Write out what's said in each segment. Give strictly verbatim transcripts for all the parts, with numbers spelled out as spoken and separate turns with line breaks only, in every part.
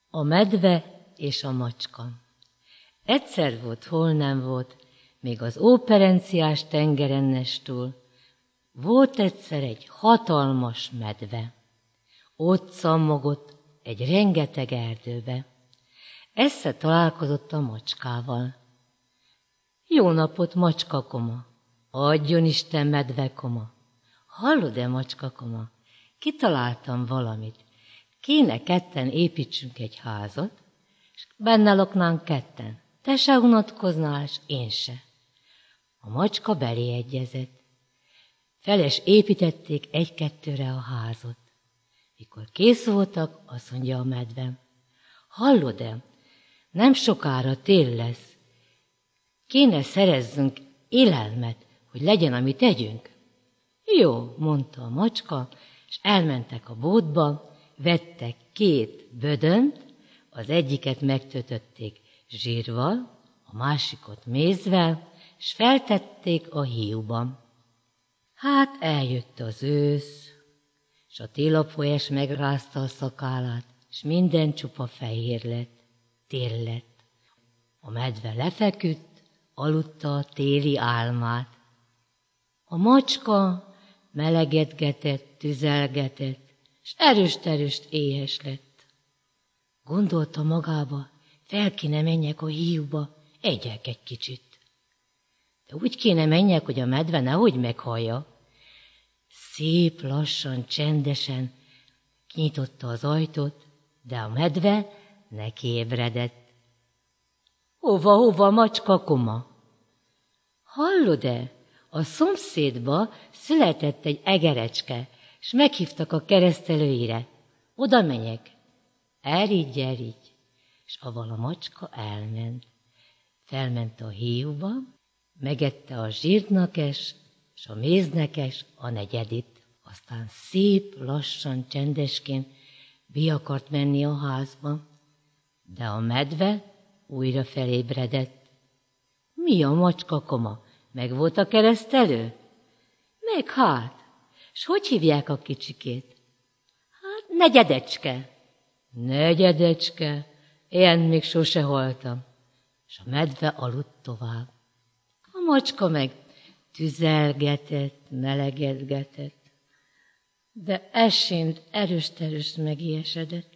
A medve és a macska. Egyszer volt, hol nem volt, még az óperenciás tengerennestől, volt egyszer egy hatalmas medve. Ott szammogott egy rengeteg erdőbe. Egyszer találkozott a macskával. Jó napot, macskakoma! Adjon Isten, medvekoma! Hallod-e, macskakoma? Kitaláltam valamit. Kéne ketten építsünk egy házat, és benne laknánk ketten. Te se unatkoznál, és én se. A macska belé egyezett. Feles építették egy-kettőre a házat. Mikor kész voltak, azt mondja a medve: hallod-e, nem sokára tél lesz. Kéne szerezzünk élelmet, hogy legyen, amit tegyünk. Jó, mondta a macska, és elmentek a bótba, vettek két bödönt, az egyiket megtötötték zsírval, a másikot mézvel, és feltették a hiúba. Hát eljött az ősz, és a télapfolyás megrázta a szakállát, és minden csupa fehér lett, tél lett. A medve lefeküdt, aludta a téli álmát. A macska melegedgetett, tüzelgetett, és erőst-erőst éhes lett. Gondolta magába, fel kéne menjek a hiúba, egyek egy kicsit. De úgy kéne menjek, hogy a medve nehogy meghallja. Szép lassan, csendesen kinyitotta az ajtót, de a medve neki ébredett. Hova, hova, macskakoma? Hallod-e? A szomszédba született egy egerecske, és meghívtak a keresztelőire. Oda menjek. Erigy, erigy. És avval a macska elment. Felment a hiúba, megette a zsírtnakes, és a méznekes a negyedit. Aztán szép, lassan, csendesként be akart menni a házba, de a medve újra felébredett. Mi a, macskakoma? Meg volt a keresztelő? Meg hát. S hogy hívják a kicsikét? Hát negyedecske. Negyedecske? Ilyen még sose haltam. És a medve aludt tovább. A macska meg tüzelgetett, melegedgetett, de esint erőst-erőst megijesedett.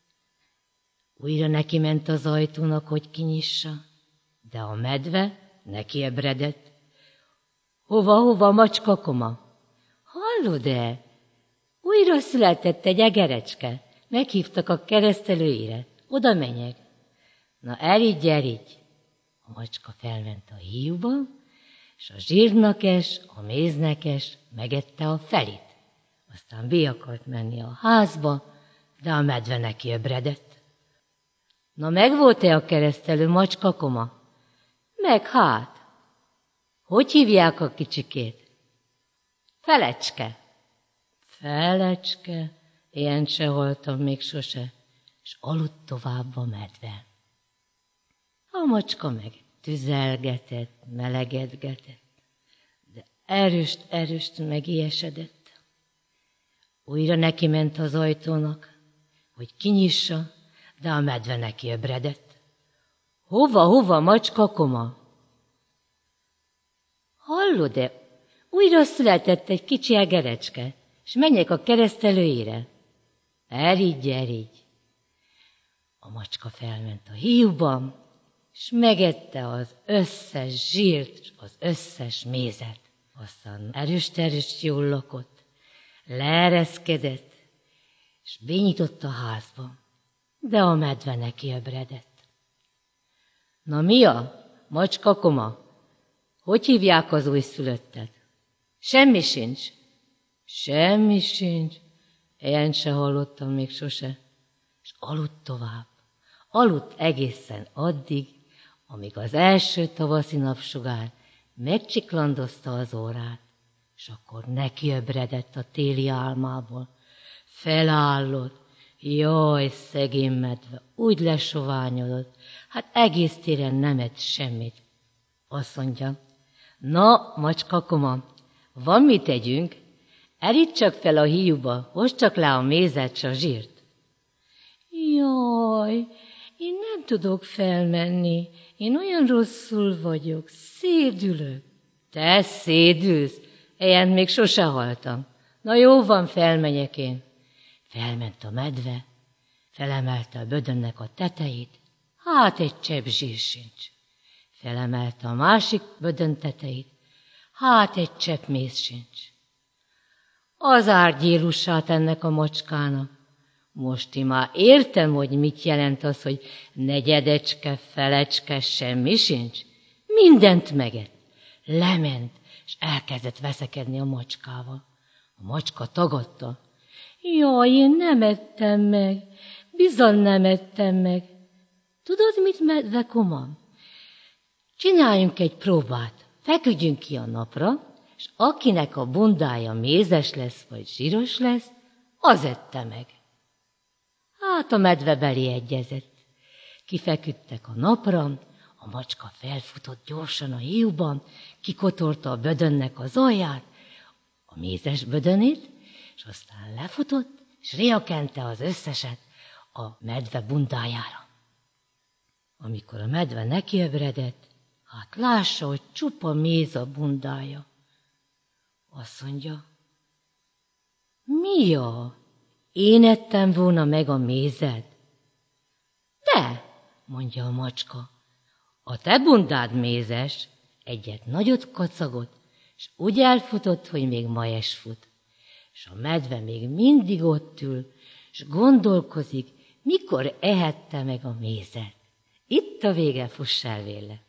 Újra neki ment az ajtónak, hogy kinyissa, de a medve neki ébredett. Hova, hova, macskakoma? Hallod-e? Újra született egy egerecske, meghívtak a keresztelőire. Oda menjek. Na, erigy, erigy. A macska felment a hiúba, és a zsírnakes, a méznekes megette a felit. Aztán be akart menni a házba, de a medve neki ébredett. Na, megvolt-e a keresztelő, macskakoma? Meg hát. Hogy hívják a kicsikét? Felecske. Felecske? Ilyen se haltam még sose. És aludt tovább a medve. A macska meg tüzelgetett, melegedgetett, de erőst-erőst megijesedett. Újra neki ment az ajtónak, hogy kinyissa, de a medve neki ébredett. Hova, hova, macskakoma? Hallod-e? Újra született egy kicsi egerecske, és menjek a keresztelőire. Erigy, erigy. A macska felment a hiúba, és megette az összes zsírt, és az összes mézet. Aztán erőst-erőst jól lakott, leereszkedett, és benyitott a házba, de a medve neki ébredett. Na, mi a, macskakoma? Hogy hívják az újszülöttet? Semmi sincs. Semmi sincs. Ilyen se hallottam még sose. És aludt tovább. Aludt egészen addig, amíg az első tavaszi napsugár megcsiklandozta az órát, és akkor neki ébredett a téli álmából. Felállott, jaj, szegény medve, úgy lesoványodott, hát egész téren nem ett semmit. Azt mondja, na, macskakoma, van mit tegyünk? Erígy csak fel a hiúba, hozd csak le a mézet s a zsírt. Jaj, Nem tudok felmenni, én olyan rosszul vagyok, szédülök. Te szédülsz? Ilyen még sose haltam. Na jó van, felmegyek én. Felment a medve, felemelte a bödönnek a tetejét, hát egy csepp zsír sincs. Felemelte a másik bödön tetejét, hát egy csepp méz sincs. Az árgyélusát ennek a macskának. Most én már értem, hogy mit jelent az, hogy negyedecske, felecske, semmi sincs. Mindent megett. Lement, és elkezdett veszekedni a macskával. A macska tagadta. Jaj, én nem ettem meg, bizony nem ettem meg. Tudod, mit, medve komam? Csináljunk egy próbát, feküdjünk ki a napra, és akinek a bundája mézes lesz, vagy zsíros lesz, az ette meg. Hát a medve belé egyezett. Kifeküdtek a napra, a macska felfutott gyorsan a hiúban, kikotorta a bödönnek az alját, a mézes bödönét, és aztán lefutott, és riakente az összeset a medve bundájára. Amikor a medve nekiebredett, hát lássa, hogy csupa méz a bundája. Azt mondja, mi a? Én ettem volna meg a mézed? De, mondja a macska, a te bundád mézes, egyet nagyot kacagott, és úgy elfutott, hogy még ma is fut. És a medve még mindig ott ül, és gondolkozik, mikor ehette meg a mézet. Itt a vége, fuss el véle.